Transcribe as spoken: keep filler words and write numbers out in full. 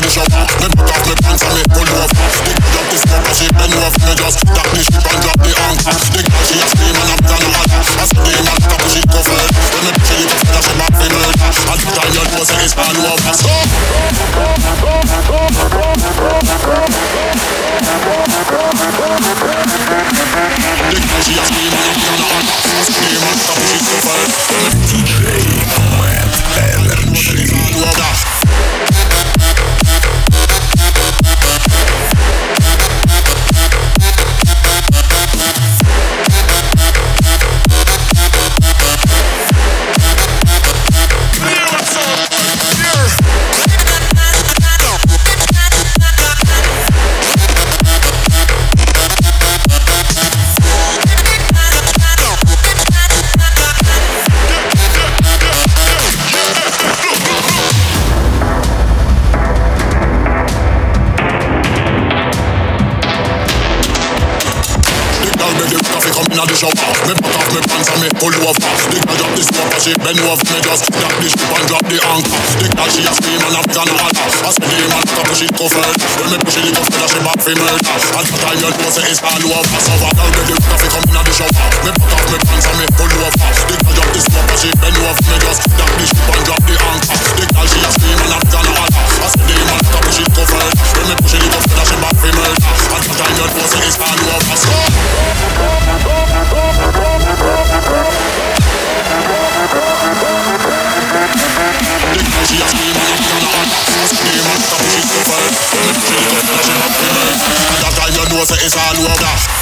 the shower. Me put off me pants and me pull over. The girl drop the smoke and she bend over. Me just tap the ship and drop the anchor. The girl she a scream and I'm gonna holler. I said the man stop push it go further. When me push it go further she back for murder. And the time you know say it's all over. So the girl she a scream and I'm gonna holler. I said the man stop push it go further. ди джей Matt Energy. Inna the shower, me put off me pants and me pull over. The girl drop the smoke and she bend over. Me just drop the ship and drop the anchor. The girl she a scream and I'm gonna holler. I said the man stop push it go further. When me push it go further, she back for murder. And the time you know say it's all over. So I girl ready to come inna the shower. Me put off me pants and me pull over. The girl drop the smoke and she bend over. Me just drop the ship and drop the anchor. The girl she a scream and I'm gonna holler. I said the man stop push it go further. When me push it go further, she back for murder. And the time you know say it's all over. So she a scream and I'm gonna holler. I scream and stop push it go further. When me push it go further, she back for murder. And that time you know say it's all over.